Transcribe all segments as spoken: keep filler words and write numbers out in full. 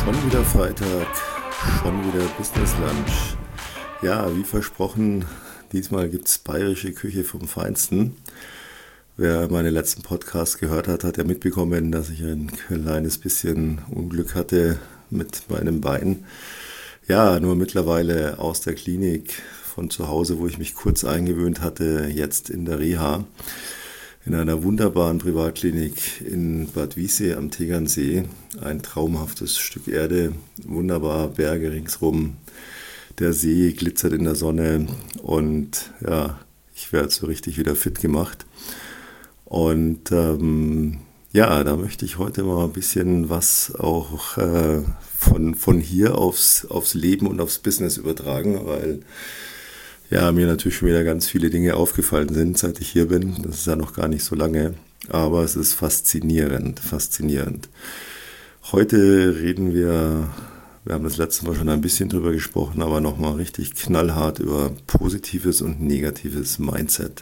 Schon wieder Freitag, schon wieder Business Lunch. Ja, wie versprochen, diesmal gibt es bayerische Küche vom Feinsten. Wer meine letzten Podcasts gehört hat, hat ja mitbekommen, dass ich ein kleines bisschen Unglück hatte mit meinem Bein. Ja, nur mittlerweile aus der Klinik von zu Hause, wo ich mich kurz eingewöhnt hatte, jetzt in der Reha. In einer wunderbaren Privatklinik in Bad Wiessee am Tegernsee. Ein traumhaftes Stück Erde, wunderbar Berge ringsrum. Der See glitzert in der Sonne und ja, ich werde so richtig wieder fit gemacht. Und ähm, ja, da möchte ich heute mal ein bisschen was auch äh, von, von hier aufs, aufs Leben und aufs Business übertragen, weil ja, mir natürlich schon wieder ganz viele Dinge aufgefallen sind, seit ich hier bin. Das ist ja noch gar nicht so lange, aber es ist faszinierend, faszinierend. Heute reden wir, wir haben das letzte Mal schon ein bisschen drüber gesprochen, aber nochmal richtig knallhart über positives und negatives Mindset.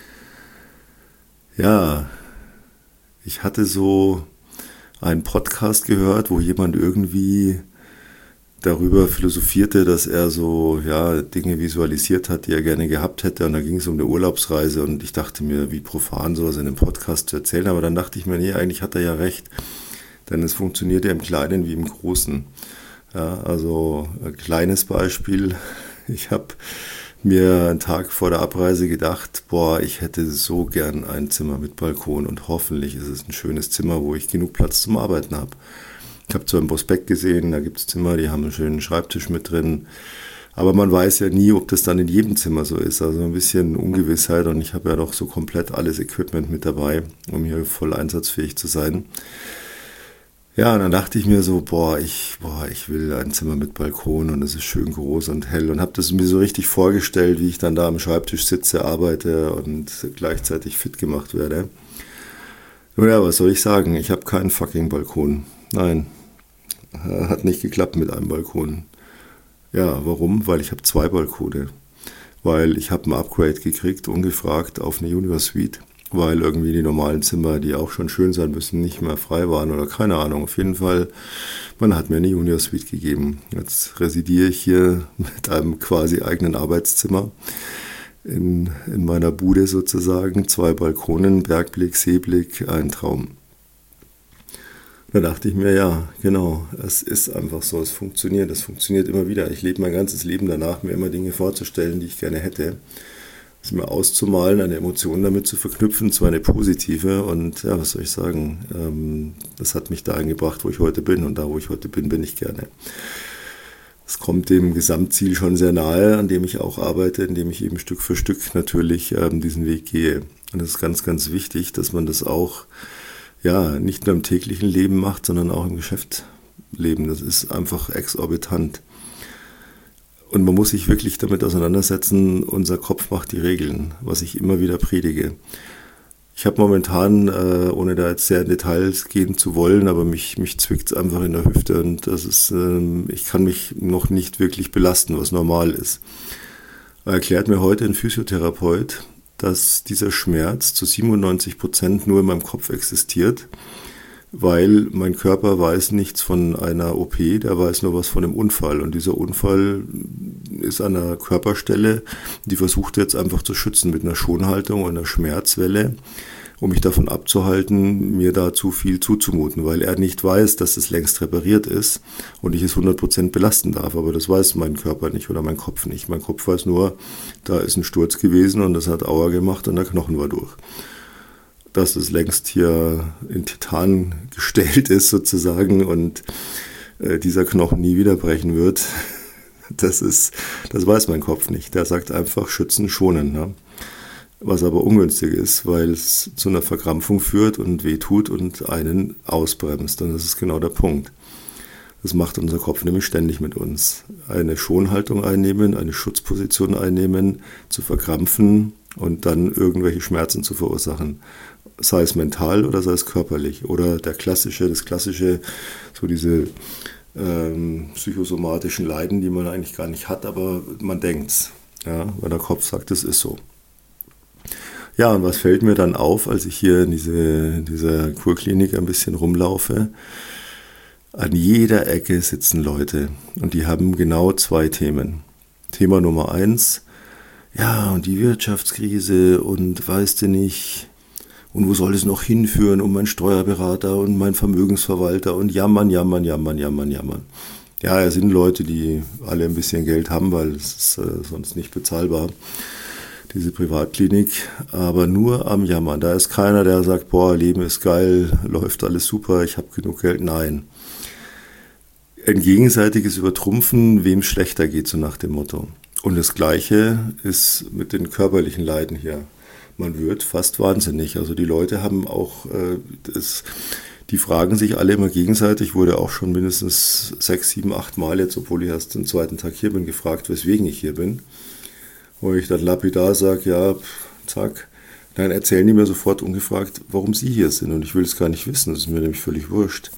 Ja, ich hatte so einen Podcast gehört, wo jemand irgendwie darüber philosophierte, dass er so ja Dinge visualisiert hat, die er gerne gehabt hätte. Und da ging es um eine Urlaubsreise und ich dachte mir, wie profan sowas in einem Podcast zu erzählen. Aber dann dachte ich mir, nee, eigentlich hat er ja recht. Denn es funktioniert ja im Kleinen wie im Großen. Ja, also ein kleines Beispiel. Ich habe mir einen Tag vor der Abreise gedacht, boah, ich hätte so gern ein Zimmer mit Balkon und hoffentlich ist es ein schönes Zimmer, wo ich genug Platz zum Arbeiten habe. Ich habe zwar im Prospekt gesehen, da gibt es Zimmer, die haben einen schönen Schreibtisch mit drin, aber man weiß ja nie, ob das dann in jedem Zimmer so ist, also ein bisschen Ungewissheit und ich habe ja doch so komplett alles Equipment mit dabei, um hier voll einsatzfähig zu sein. Ja, und dann dachte ich mir so, boah, ich, boah, ich will ein Zimmer mit Balkon und es ist schön groß und hell und habe das mir so richtig vorgestellt, wie ich dann da am Schreibtisch sitze, arbeite und gleichzeitig fit gemacht werde. Nun ja, was soll ich sagen, ich habe keinen fucking Balkon, nein. Hat nicht geklappt mit einem Balkon. Ja, warum? Weil ich habe zwei Balkone. Weil ich habe ein Upgrade gekriegt, ungefragt, auf eine Junior Suite. Weil irgendwie die normalen Zimmer, die auch schon schön sein müssen, nicht mehr frei waren oder keine Ahnung. Auf jeden Fall, man hat mir eine Junior Suite gegeben. Jetzt residiere ich hier mit einem quasi eigenen Arbeitszimmer in, in meiner Bude sozusagen. Zwei Balkonen, Bergblick, Seeblick, ein Traum. Da dachte ich mir, ja, genau, es ist einfach so, es funktioniert, es funktioniert immer wieder. Ich lebe mein ganzes Leben danach, mir immer Dinge vorzustellen, die ich gerne hätte. Es mir auszumalen, eine Emotion damit zu verknüpfen, zwar eine positive und ja, was soll ich sagen, ähm, das hat mich dahin gebracht, wo ich heute bin und da, wo ich heute bin, bin ich gerne. Es kommt dem Gesamtziel schon sehr nahe, an dem ich auch arbeite, indem ich eben Stück für Stück natürlich ähm, diesen Weg gehe. Und es ist ganz, ganz wichtig, dass man das auch ja, nicht nur im täglichen Leben macht, sondern auch im Geschäftsleben. Das ist einfach exorbitant. Und man muss sich wirklich damit auseinandersetzen, unser Kopf macht die Regeln, was ich immer wieder predige. Ich habe momentan, äh, ohne da jetzt sehr in Details gehen zu wollen, aber mich, mich zwickt es einfach in der Hüfte und das ist, ähm, ich kann mich noch nicht wirklich belasten, was normal ist. Erklärt mir heute ein Physiotherapeut, dass dieser Schmerz zu siebenundneunzig Prozent nur in meinem Kopf existiert, weil mein Körper weiß nichts von einer O P, der weiß nur was von einem Unfall. Und dieser Unfall ist an einer Körperstelle, die versucht jetzt einfach zu schützen mit einer Schonhaltung und einer Schmerzwelle, um mich davon abzuhalten, mir da zu viel zuzumuten, weil er nicht weiß, dass es längst repariert ist und ich es hundert Prozent belasten darf. Aber das weiß mein Körper nicht oder mein Kopf nicht. Mein Kopf weiß nur, da ist ein Sturz gewesen und das hat Aua gemacht und der Knochen war durch. Dass es längst hier in Titan gestellt ist sozusagen und äh, dieser Knochen nie wieder brechen wird, das ist, das weiß mein Kopf nicht. Der sagt einfach schützen, schonen, ne? Was aber ungünstig ist, weil es zu einer Verkrampfung führt und wehtut und einen ausbremst. Und das ist genau der Punkt. Das macht unser Kopf nämlich ständig mit uns. Eine Schonhaltung einnehmen, eine Schutzposition einnehmen, zu verkrampfen und dann irgendwelche Schmerzen zu verursachen. Sei es mental oder sei es körperlich. Oder der klassische, das klassische, so diese ähm, psychosomatischen Leiden, die man eigentlich gar nicht hat, aber man denkt's. Ja, weil der Kopf sagt, es ist so. Ja, und was fällt mir dann auf, als ich hier in diese, dieser Kurklinik ein bisschen rumlaufe? An jeder Ecke sitzen Leute und die haben genau zwei Themen. Thema Nummer eins, ja, und die Wirtschaftskrise und weißt du nicht, und wo soll es noch hinführen, und mein Steuerberater und mein Vermögensverwalter und jammern, jammern, jammern, jammern, jammern. Ja, es sind Leute, die alle ein bisschen Geld haben, weil es ist äh, sonst nicht bezahlbar, diese Privatklinik, aber nur am Jammern. Da ist keiner, der sagt, boah, Leben ist geil, läuft alles super, ich habe genug Geld. Nein. Ein gegenseitiges Übertrumpfen, wem es schlechter geht, so nach dem Motto. Und das Gleiche ist mit den körperlichen Leiden hier. Man wird fast wahnsinnig. Also die Leute haben auch, äh, das, die fragen sich alle immer gegenseitig, wurde auch schon mindestens sechs, sieben, acht Mal jetzt, obwohl ich erst den zweiten Tag hier bin, gefragt, weswegen ich hier bin. Wo ich dann lapidar sage, ja, zack, dann erzählen die mir sofort ungefragt, warum sie hier sind. Und ich will es gar nicht wissen, das ist mir nämlich völlig wurscht.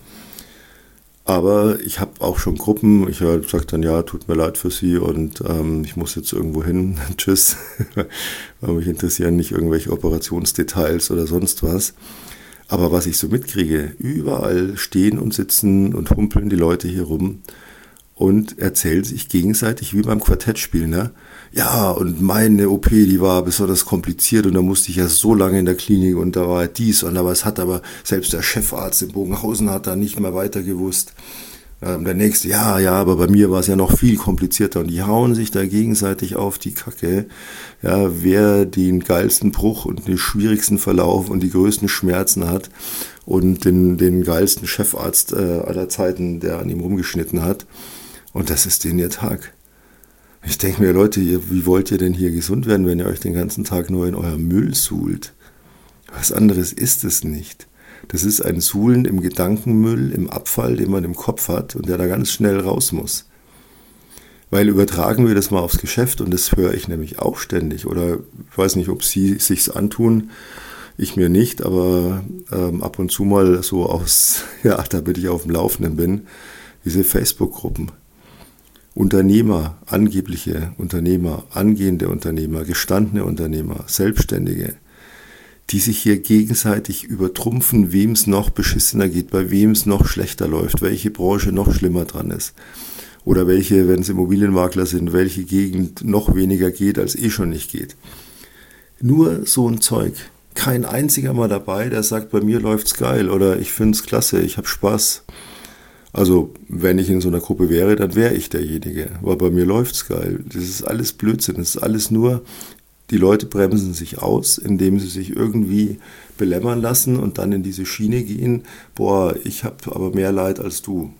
Aber ich habe auch schon Gruppen, ich sage dann, ja, tut mir leid für Sie und ähm, ich muss jetzt irgendwo hin, tschüss, weil mich interessieren nicht irgendwelche Operationsdetails oder sonst was. Aber was ich so mitkriege, überall stehen und sitzen und humpeln die Leute hier rum und erzählen sich gegenseitig, wie beim Quartettspiel, ne? Ja, und meine O P, die war besonders kompliziert und da musste ich ja so lange in der Klinik und da war dies und aber es hat aber, selbst der Chefarzt in Bogenhausen hat da nicht mehr weiter gewusst. Ähm, der nächste, ja, ja, aber bei mir war es ja noch viel komplizierter und die hauen sich da gegenseitig auf die Kacke, ja, wer den geilsten Bruch und den schwierigsten Verlauf und die größten Schmerzen hat und den, den geilsten Chefarzt äh, aller Zeiten, der an ihm rumgeschnitten hat. Und das ist denen ihr Tag. Ich denke mir, Leute, ihr, wie wollt ihr denn hier gesund werden, wenn ihr euch den ganzen Tag nur in euer Müll suhlt? Was anderes ist es nicht. Das ist ein Suhlen im Gedankenmüll, im Abfall, den man im Kopf hat und der da ganz schnell raus muss. Weil übertragen wir das mal aufs Geschäft und das höre ich nämlich auch ständig. Oder ich weiß nicht, ob Sie sich's antun, ich mir nicht, aber ähm, ab und zu mal so aus, ja, damit ich auf dem Laufenden bin, diese Facebook-Gruppen. Unternehmer, angebliche Unternehmer, angehende Unternehmer, gestandene Unternehmer, Selbstständige, die sich hier gegenseitig übertrumpfen, wem es noch beschissener geht, bei wem es noch schlechter läuft, welche Branche noch schlimmer dran ist. Oder welche, wenn es Immobilienmakler sind, welche Gegend noch weniger geht, als eh schon nicht geht. Nur so ein Zeug. Kein einziger mal dabei, der sagt, bei mir läuft's geil oder ich find's klasse, ich hab Spaß. Also, wenn ich in so einer Gruppe wäre, dann wäre ich derjenige. Aber bei mir läuft's geil. Das ist alles Blödsinn. Das ist alles nur, die Leute bremsen sich aus, indem sie sich irgendwie belämmern lassen und dann in diese Schiene gehen. Boah, ich habe aber mehr Leid als du.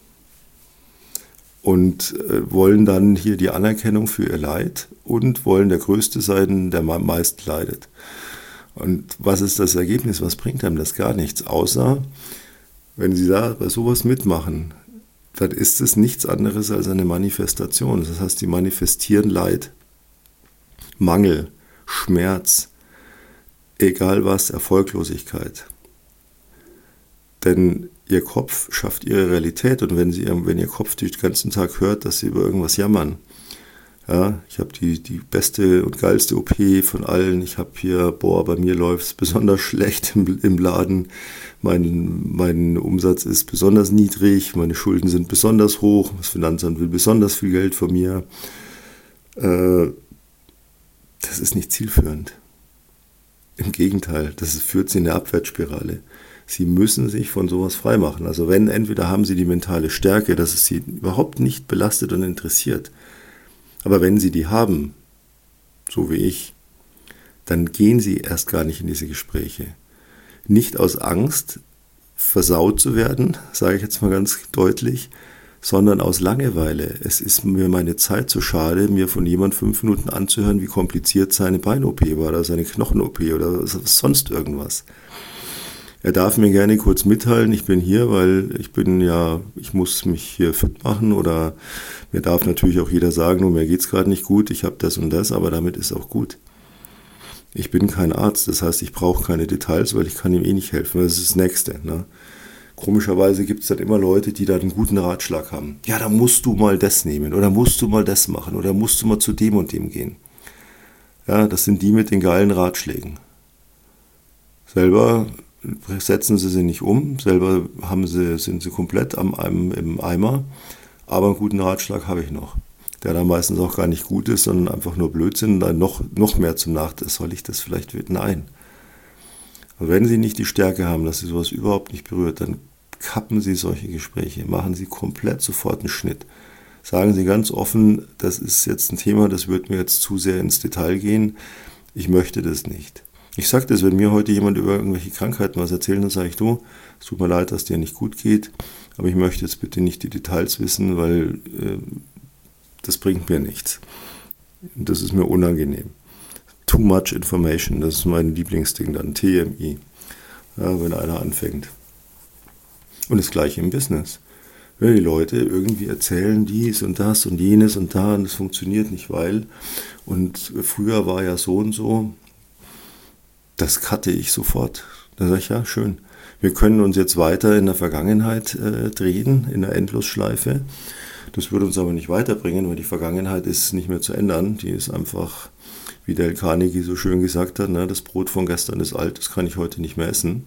Und äh, wollen dann hier die Anerkennung für ihr Leid und wollen der Größte sein, der am meisten leidet. Und was ist das Ergebnis? Was bringt einem das? Gar nichts, außer... Wenn Sie da bei sowas mitmachen, dann ist es nichts anderes als eine Manifestation. Das heißt, die manifestieren Leid, Mangel, Schmerz, egal was, Erfolglosigkeit. Denn Ihr Kopf schafft Ihre Realität und wenn, Sie, wenn Ihr Kopf den ganzen Tag hört, dass Sie über irgendwas jammern, ja, ich habe die, die beste und geilste O P von allen. Ich habe hier, boah, bei mir läuft es besonders schlecht im, im Laden. Mein, mein Umsatz ist besonders niedrig. Meine Schulden sind besonders hoch. Das Finanzamt will besonders viel Geld von mir. Äh, das ist nicht zielführend. Im Gegenteil, das führt Sie in eine Abwärtsspirale. Sie müssen sich von sowas freimachen. Also wenn, entweder haben Sie die mentale Stärke, dass es Sie überhaupt nicht belastet und interessiert. Aber wenn Sie die haben, so wie ich, dann gehen Sie erst gar nicht in diese Gespräche. Nicht aus Angst, versaut zu werden, sage ich jetzt mal ganz deutlich, sondern aus Langeweile. Es ist mir meine Zeit zu schade, mir von jemand fünf Minuten anzuhören, wie kompliziert seine Bein-O P war oder seine Knochen-O P oder sonst irgendwas. Er darf mir gerne kurz mitteilen, ich bin hier, weil ich bin ja, ich muss mich hier fit machen oder mir darf natürlich auch jeder sagen, nur mir geht's gerade nicht gut, ich habe das und das, aber damit ist auch gut. Ich bin kein Arzt, das heißt, ich brauche keine Details, weil ich kann ihm eh nicht helfen, das ist das Nächste. Ne? Komischerweise gibt es dann immer Leute, die da einen guten Ratschlag haben. Ja, da musst du mal das nehmen oder musst du mal das machen oder musst du mal zu dem und dem gehen. Ja, das sind die mit den geilen Ratschlägen. Selber setzen sie sie nicht um, selber haben sie, sind sie komplett am, am, im Eimer, aber einen guten Ratschlag habe ich noch, der dann meistens auch gar nicht gut ist, sondern einfach nur Blödsinn und dann noch, noch mehr zum Nachteil. Soll ich das vielleicht? Nein. Aber wenn Sie nicht die Stärke haben, dass Sie sowas überhaupt nicht berührt, dann kappen Sie solche Gespräche, machen Sie komplett sofort einen Schnitt. Sagen Sie ganz offen, das ist jetzt ein Thema, das wird mir jetzt zu sehr ins Detail gehen, ich möchte das nicht. Ich sage das, wenn mir heute jemand über irgendwelche Krankheiten was erzählt, dann sage ich, du, es tut mir leid, dass dir nicht gut geht, aber ich möchte jetzt bitte nicht die Details wissen, weil äh, das bringt mir nichts. Das ist mir unangenehm. Too much information, das ist mein Lieblingsding dann, T M I, ja, wenn einer anfängt. Und das Gleiche im Business. Wenn die Leute irgendwie erzählen dies und das und jenes und da und es funktioniert nicht, weil und früher war ja so und so, das cutte ich sofort. Da sage ich, ja, schön. Wir können uns jetzt weiter in der Vergangenheit äh, drehen, in der Endlosschleife. Das würde uns aber nicht weiterbringen, weil die Vergangenheit ist nicht mehr zu ändern. Die ist einfach, wie Dale Carnegie so schön gesagt hat, ne, das Brot von gestern ist alt, das kann ich heute nicht mehr essen.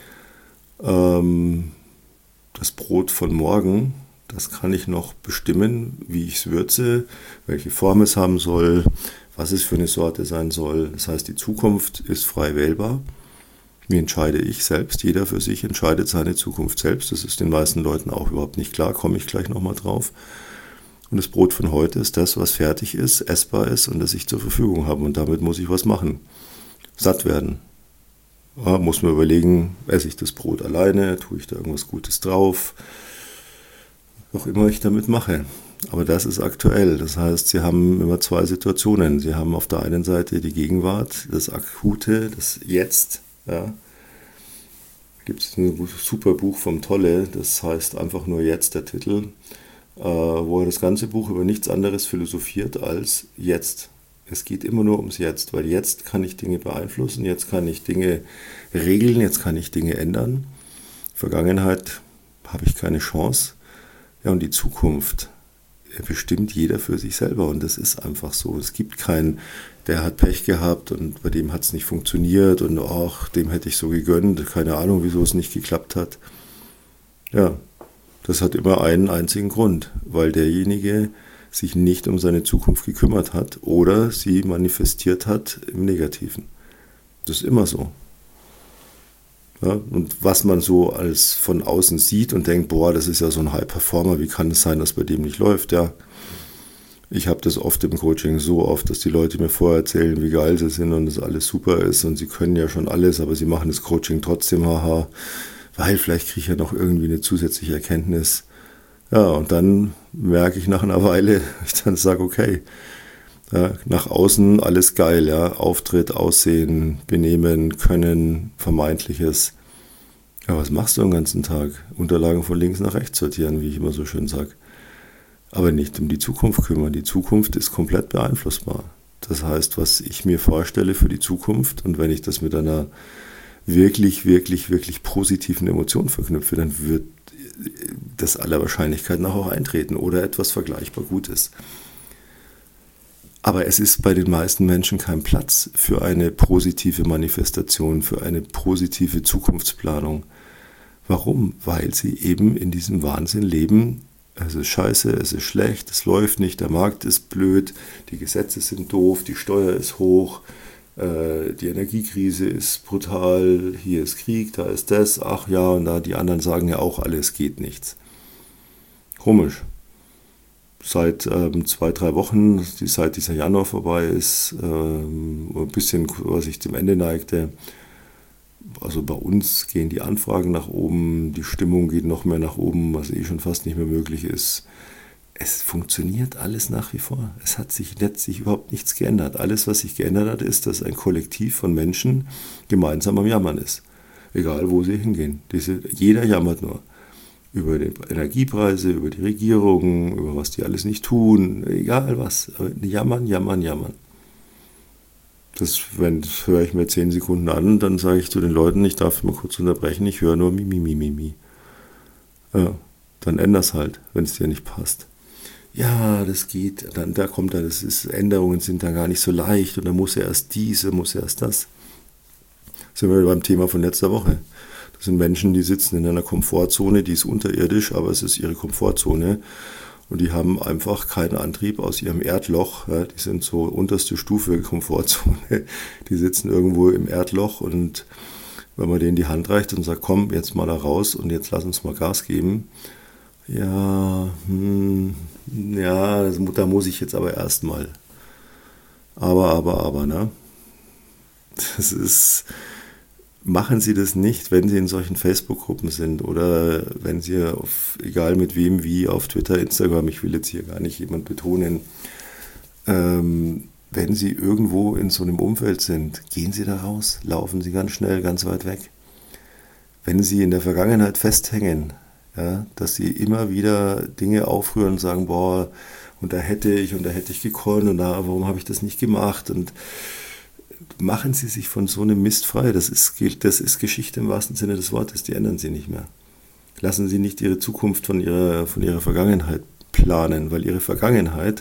Ähm, das Brot von morgen, das kann ich noch bestimmen, wie ich es würze, welche Form es haben soll, was es für eine Sorte sein soll. Das heißt, die Zukunft ist frei wählbar. Wie entscheide ich selbst? Jeder für sich entscheidet seine Zukunft selbst. Das ist den meisten Leuten auch überhaupt nicht klar, komme ich gleich nochmal drauf. Und das Brot von heute ist das, was fertig ist, essbar ist und das ich zur Verfügung habe. Und damit muss ich was machen. Satt werden. Ja, muss man überlegen, esse ich das Brot alleine, tue ich da irgendwas Gutes drauf, was immer ich damit mache. Aber das ist aktuell. Das heißt, Sie haben immer zwei Situationen. Sie haben auf der einen Seite die Gegenwart, das Akute, das Jetzt. Ja. Gibt es ein super Buch vom Tolle, das heißt einfach nur Jetzt, der Titel, äh, wo er das ganze Buch über nichts anderes philosophiert als Jetzt. Es geht immer nur ums Jetzt, weil jetzt kann ich Dinge beeinflussen, jetzt kann ich Dinge regeln, jetzt kann ich Dinge ändern. Vergangenheit habe ich keine Chance. Ja, und die Zukunft bestimmt jeder für sich selber und das ist einfach so. Es gibt keinen, der hat Pech gehabt und bei dem hat es nicht funktioniert und ach, dem hätte ich so gegönnt, keine Ahnung, wieso es nicht geklappt hat. Ja, das hat immer einen einzigen Grund, weil derjenige sich nicht um seine Zukunft gekümmert hat oder sie manifestiert hat im Negativen. Das ist immer so. Ja, und was man so als von außen sieht und denkt, boah, das ist ja so ein High-Performer, wie kann es sein, dass bei dem nicht läuft? Ja, ich habe das oft im Coaching so oft, dass die Leute mir vorher erzählen, wie geil sie sind und dass alles super ist und sie können ja schon alles, aber sie machen das Coaching trotzdem, haha, weil vielleicht kriege ich ja noch irgendwie eine zusätzliche Erkenntnis. Ja, und dann merke ich nach einer Weile, ich dann sage, okay, ja, nach außen alles geil, ja, Auftritt, Aussehen, Benehmen, Können, Vermeintliches. Ja, was machst du den ganzen Tag? Unterlagen von links nach rechts sortieren, wie ich immer so schön sage. Aber nicht um die Zukunft kümmern. Die Zukunft ist komplett beeinflussbar. Das heißt, was ich mir vorstelle für die Zukunft und wenn ich das mit einer wirklich, wirklich, wirklich positiven Emotion verknüpfe, dann wird das aller Wahrscheinlichkeit nach auch eintreten oder etwas vergleichbar Gutes. Aber es ist bei den meisten Menschen kein Platz für eine positive Manifestation, für eine positive Zukunftsplanung. Warum? Weil sie eben in diesem Wahnsinn leben. Es ist scheiße, es ist schlecht, es läuft nicht, der Markt ist blöd, die Gesetze sind doof, die Steuer ist hoch, äh, die Energiekrise ist brutal, hier ist Krieg, da ist das, ach ja, und da die anderen sagen ja auch alle, es geht nichts. Komisch. Seit ähm, zwei, drei Wochen, die, seit dieser Januar vorbei ist, ähm, ein bisschen, was ich zum Ende neigte, also bei uns gehen die Anfragen nach oben, die Stimmung geht noch mehr nach oben, was eh schon fast nicht mehr möglich ist. Es funktioniert alles nach wie vor. Es hat sich letztlich überhaupt nichts geändert. Alles, was sich geändert hat, ist, dass ein Kollektiv von Menschen gemeinsam am Jammern ist. Egal, wo sie hingehen. Diese, jeder jammert nur. Über die Energiepreise, über die Regierungen, über was die alles nicht tun, egal was. Jammern, jammern, jammern. Das, wenn, das höre ich mir zehn Sekunden an, dann sage ich zu den Leuten, ich darf mal kurz unterbrechen, ich höre nur mi, mi, mi, mi, mi. Ja, dann änder's halt, wenn es dir nicht passt. Ja, das geht, dann da kommt da, das ist, Änderungen sind dann gar nicht so leicht und dann muss er erst diese, muss er erst das. Sind wir beim Thema von letzter Woche. Das sind Menschen, die sitzen in einer Komfortzone, die ist unterirdisch, aber es ist ihre Komfortzone. Und die haben einfach keinen Antrieb aus ihrem Erdloch. Ja, die sind so unterste Stufe Komfortzone. Die sitzen irgendwo im Erdloch und wenn man denen die Hand reicht und sagt, komm, jetzt mal da raus und jetzt lass uns mal Gas geben. Ja, hm, ja, da muss ich jetzt aber erstmal. Aber, aber, aber, ne? Das ist, machen Sie das nicht, wenn Sie in solchen Facebook-Gruppen sind oder wenn Sie auf, egal mit wem, wie, auf Twitter, Instagram, ich will jetzt hier gar nicht jemand betonen, ähm, wenn Sie irgendwo in so einem Umfeld sind, gehen Sie da raus, laufen Sie ganz schnell, ganz weit weg. Wenn Sie in der Vergangenheit festhängen, ja, dass Sie immer wieder Dinge aufrühren und sagen, boah, und da hätte ich und da hätte ich gekonnt und da, warum habe ich das nicht gemacht? Und machen Sie sich von so einem Mist frei. Das ist, das ist Geschichte im wahrsten Sinne des Wortes, die ändern Sie nicht mehr. Lassen Sie nicht Ihre Zukunft von Ihrer, von Ihrer Vergangenheit planen, weil Ihre Vergangenheit,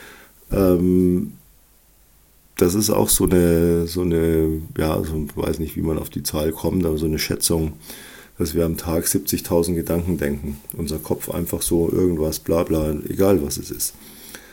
ähm, das ist auch so eine, so eine, ja, so, ich weiß nicht, wie man auf die Zahl kommt, aber so eine Schätzung, dass wir am Tag siebzigtausend Gedanken denken. Unser Kopf einfach so irgendwas, bla bla, egal was es ist.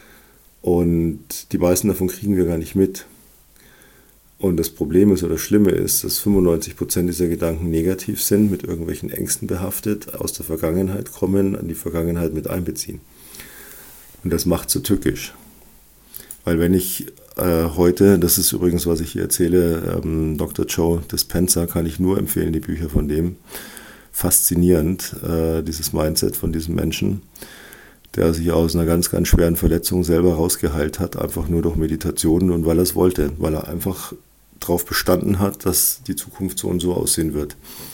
Und die meisten davon kriegen wir gar nicht mit. Und das Problem ist oder das Schlimme ist, dass fünfundneunzig Prozent dieser Gedanken negativ sind, mit irgendwelchen Ängsten behaftet, aus der Vergangenheit kommen, an die Vergangenheit mit einbeziehen. Und das macht so tückisch. Weil wenn ich äh, heute, das ist übrigens, was ich hier erzähle, ähm, Doktor Joe Dispenza, kann ich nur empfehlen, die Bücher von dem. Faszinierend, äh, dieses Mindset von diesem Menschen, der sich aus einer ganz, ganz schweren Verletzung selber rausgeheilt hat, einfach nur durch Meditationen und weil er es wollte, weil er einfach darauf bestanden hat, dass die Zukunft so und so aussehen wird.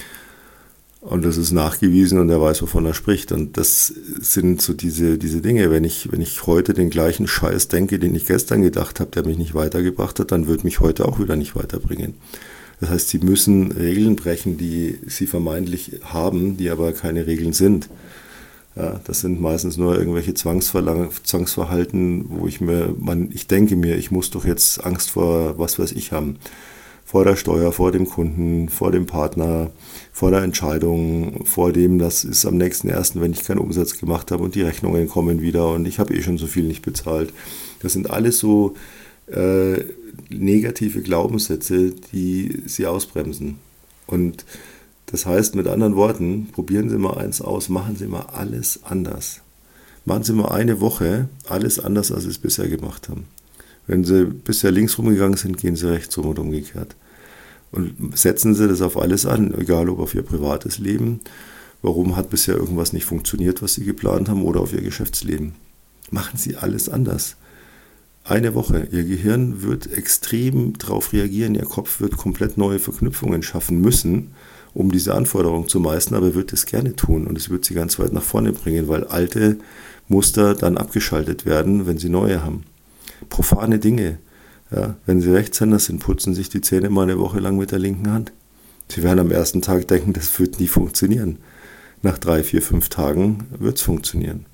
Und das ist nachgewiesen und er weiß, wovon er spricht. Und das sind so diese, diese Dinge, wenn ich, wenn ich heute den gleichen Scheiß denke, den ich gestern gedacht habe, der mich nicht weitergebracht hat, dann wird mich heute auch wieder nicht weiterbringen. Das heißt, sie müssen Regeln brechen, die sie vermeintlich haben, die aber keine Regeln sind. Ja, das sind meistens nur irgendwelche Zwangsverlang- Zwangsverhalten, wo ich mir, man, ich denke mir, ich muss doch jetzt Angst vor was weiß ich haben. Vor der Steuer, vor dem Kunden, vor dem Partner, vor der Entscheidung, vor dem, das ist am nächsten ersten, wenn ich keinen Umsatz gemacht habe und die Rechnungen kommen wieder und ich habe eh schon so viel nicht bezahlt. Das sind alles so äh, negative Glaubenssätze, die sie ausbremsen. Und das heißt mit anderen Worten, probieren Sie mal eins aus, machen Sie mal alles anders. Machen Sie mal eine Woche alles anders, als Sie es bisher gemacht haben. Wenn Sie bisher links rumgegangen sind, gehen Sie rechts rum und umgekehrt. Und setzen Sie das auf alles an, egal ob auf Ihr privates Leben, warum hat bisher irgendwas nicht funktioniert, was Sie geplant haben, oder auf Ihr Geschäftsleben. Machen Sie alles anders. Eine Woche. Ihr Gehirn wird extrem darauf reagieren, Ihr Kopf wird komplett neue Verknüpfungen schaffen müssen, um diese Anforderung zu meistern, aber er wird es gerne tun und es wird Sie ganz weit nach vorne bringen, weil alte Muster dann abgeschaltet werden, wenn Sie neue haben. Profane Dinge. Ja, wenn Sie Rechtshänder sind, putzen sich die Zähne mal eine Woche lang mit der linken Hand. Sie werden am ersten Tag denken, das wird nie funktionieren. Nach drei, vier, fünf Tagen wird es funktionieren.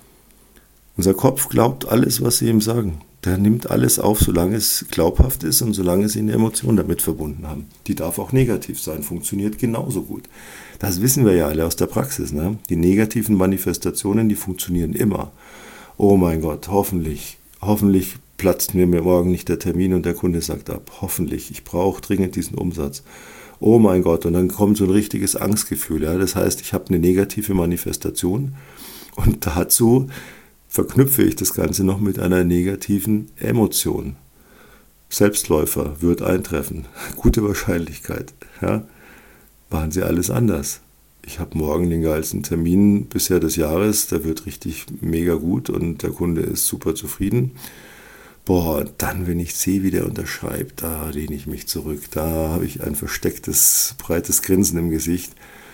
Unser Kopf glaubt alles, was Sie ihm sagen. Der nimmt alles auf, solange es glaubhaft ist und solange Sie eine Emotion damit verbunden haben. Die darf auch negativ sein, funktioniert genauso gut. Das wissen wir ja alle aus der Praxis. Ne? Die negativen Manifestationen, die funktionieren immer. Oh mein Gott, hoffentlich, hoffentlich platzt mir morgen nicht der Termin und der Kunde sagt ab. Hoffentlich, ich brauche dringend diesen Umsatz. Oh mein Gott, und dann kommt so ein richtiges Angstgefühl. Ja? Das heißt, ich habe eine negative Manifestation und dazu verknüpfe ich das Ganze noch mit einer negativen Emotion. Selbstläufer wird eintreffen. Gute Wahrscheinlichkeit. Ja? Machen Sie alles anders. Ich habe morgen den geilsten Termin bisher des Jahres. Der wird richtig mega gut und der Kunde ist super zufrieden. Boah, dann, wenn ich sehe, wie der unterschreibt, da lehne ich mich zurück. Da habe ich ein verstecktes, breites Grinsen im Gesicht.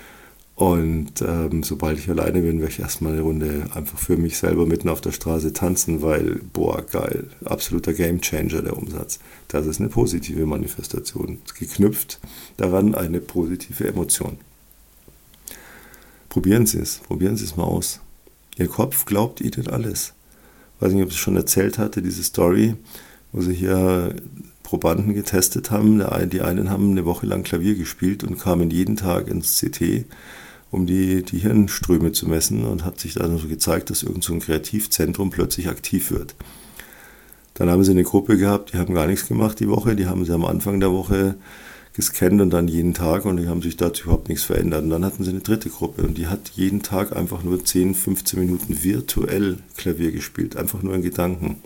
Und ähm, sobald ich alleine bin, werde ich erstmal eine Runde einfach für mich selber mitten auf der Straße tanzen, weil, boah, geil, absoluter Gamechanger der Umsatz. Das ist eine positive Manifestation, geknüpft daran eine positive Emotion. Probieren Sie es, probieren Sie es mal aus. Ihr Kopf glaubt Ihnen alles. Ich weiß nicht, ob ich es schon erzählt hatte, diese Story, wo Sie hier Probanden getestet haben. Die einen haben eine Woche lang Klavier gespielt und kamen jeden Tag ins C T, um die, die Hirnströme zu messen, und hat sich dann so gezeigt, dass irgend so ein Kreativzentrum plötzlich aktiv wird. Dann haben sie eine Gruppe gehabt, die haben gar nichts gemacht die Woche, die haben sie am Anfang der Woche gescannt und dann jeden Tag, und die haben sich dazu überhaupt nichts verändert. Und dann hatten sie eine dritte Gruppe und die hat jeden Tag einfach nur zehn, fünfzehn Minuten virtuell Klavier gespielt, einfach nur in Gedanken.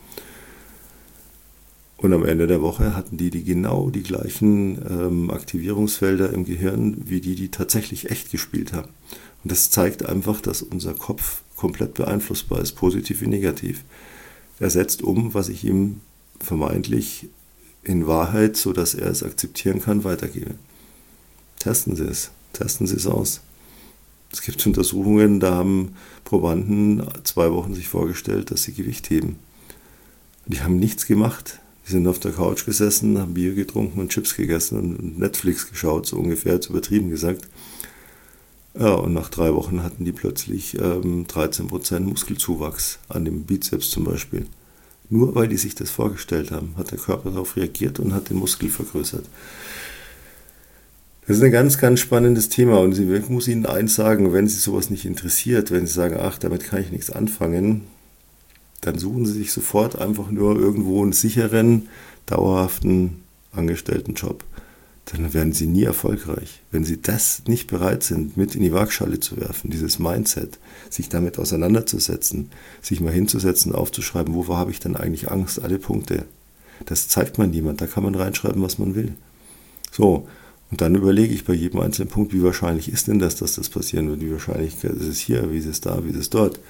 Und am Ende der Woche hatten die, die genau die gleichen ähm, Aktivierungsfelder im Gehirn, wie die, die tatsächlich echt gespielt haben. Und das zeigt einfach, dass unser Kopf komplett beeinflussbar ist, positiv wie negativ. Er setzt um, was ich ihm vermeintlich in Wahrheit, so dass er es akzeptieren kann, weitergebe. Testen Sie es. Testen Sie es aus. Es gibt Untersuchungen, da haben Probanden zwei Wochen sich vorgestellt, dass sie Gewicht heben. Die haben nichts gemacht. Die sind auf der Couch gesessen, haben Bier getrunken und Chips gegessen und Netflix geschaut, so ungefähr, jetzt übertrieben gesagt. Ja, und nach drei Wochen hatten die plötzlich ähm, dreizehn Prozent Muskelzuwachs an dem Bizeps zum Beispiel. Nur weil die sich das vorgestellt haben, hat der Körper darauf reagiert und hat den Muskel vergrößert. Das ist ein ganz, ganz spannendes Thema, und ich muss Ihnen eins sagen, wenn Sie sowas nicht interessiert, wenn Sie sagen, ach, damit kann ich nichts anfangen, dann suchen Sie sich sofort einfach nur irgendwo einen sicheren, dauerhaften Angestelltenjob. Dann werden Sie nie erfolgreich. Wenn Sie das nicht bereit sind, mit in die Waagschale zu werfen, dieses Mindset, sich damit auseinanderzusetzen, sich mal hinzusetzen, aufzuschreiben, wovor habe ich denn eigentlich Angst, alle Punkte. Das zeigt man niemand, da kann man reinschreiben, was man will. So, und dann überlege ich bei jedem einzelnen Punkt, wie wahrscheinlich ist denn das, dass das passieren wird, wie wahrscheinlich ist es hier, wie ist es da, wie ist es dort.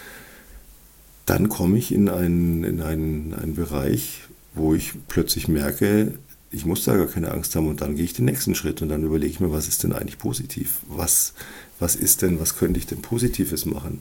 Dann komme ich in einen, in einen, einen Bereich, wo ich plötzlich merke, ich muss da gar keine Angst haben, und dann gehe ich den nächsten Schritt und dann überlege ich mir, was ist denn eigentlich positiv? Was, was ist denn, was könnte ich denn Positives machen?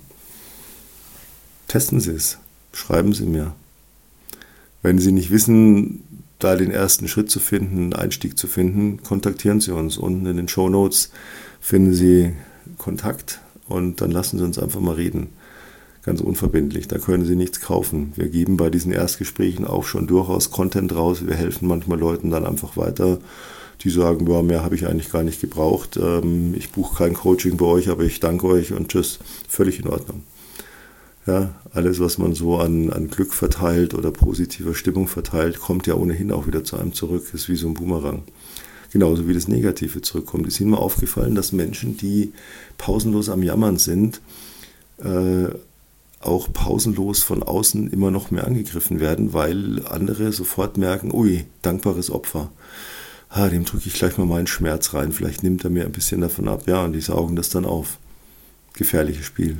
Testen Sie es, schreiben Sie mir. Wenn Sie nicht wissen, da den ersten Schritt zu finden, einen Einstieg zu finden, kontaktieren Sie uns. Unten in den Shownotes finden Sie Kontakt und dann lassen Sie uns einfach mal reden. Ganz unverbindlich, da können Sie nichts kaufen. Wir geben bei diesen Erstgesprächen auch schon durchaus Content raus. Wir helfen manchmal Leuten dann einfach weiter, die sagen, ja, mehr habe ich eigentlich gar nicht gebraucht. Ich buche kein Coaching bei euch, aber ich danke euch und tschüss. Völlig in Ordnung. Ja, alles, was man so an, an Glück verteilt oder positiver Stimmung verteilt, kommt ja ohnehin auch wieder zu einem zurück. Ist wie so ein Boomerang. Genauso wie das Negative zurückkommt. Es ist mir aufgefallen, dass Menschen, die pausenlos am Jammern sind, äh, auch pausenlos von außen immer noch mehr angegriffen werden, weil andere sofort merken, ui, dankbares Opfer. Ah, dem drücke ich gleich mal meinen Schmerz rein, vielleicht nimmt er mir ein bisschen davon ab. Ja, und die saugen das dann auf. Gefährliches Spiel.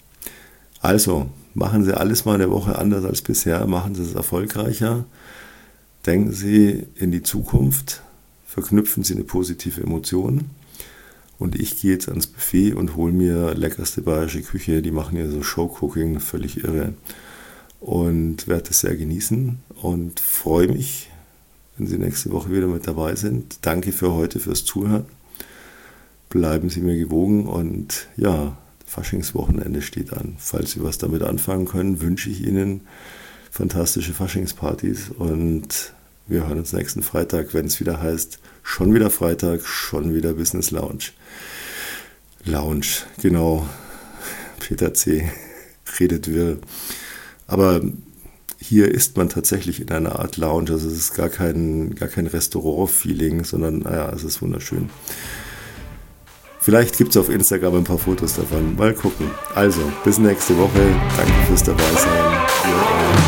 Also, machen Sie alles mal eine Woche anders als bisher, machen Sie es erfolgreicher, denken Sie in die Zukunft, verknüpfen Sie eine positive Emotion. Und ich gehe jetzt ans Buffet und hole mir leckerste bayerische Küche. Die machen ja so Showcooking, völlig irre. Und werde es sehr genießen und freue mich, wenn Sie nächste Woche wieder mit dabei sind. Danke für heute, fürs Zuhören. Bleiben Sie mir gewogen und ja, Faschingswochenende steht an. Falls Sie was damit anfangen können, wünsche ich Ihnen fantastische Faschingspartys und wir hören uns nächsten Freitag, wenn es wieder heißt, schon wieder Freitag, schon wieder Business Lounge. Lounge, genau. Peter C. redet wirr. Aber hier ist man tatsächlich in einer Art Lounge. Also es ist gar kein, gar kein Restaurant-Feeling, sondern naja, es ist wunderschön. Vielleicht gibt es auf Instagram ein paar Fotos davon. Mal gucken. Also, bis nächste Woche. Danke fürs Dabeisein. Ja,